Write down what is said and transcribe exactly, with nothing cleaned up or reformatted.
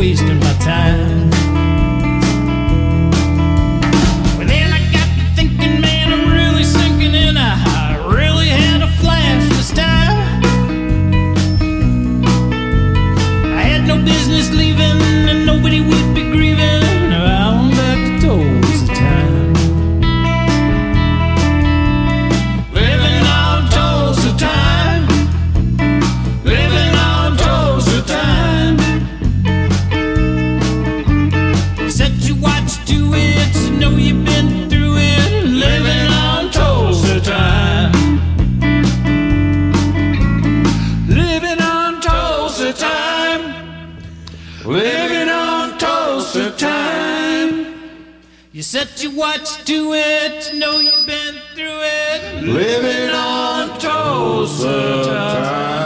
wasting my time. Well, then I got to thinking, man, I'm really sinking in. I really had a flash this time. I had no business leaving, and nobody would be grieving around back to Tulsa time. Living on Tulsa time. Living on Tulsa time. Said you watched to it, so know you've been through it. Living on Tulsa time. Living on Tulsa time. Living on Tulsa time. You said you watched to it, know you've been through it. Living on Tulsa time.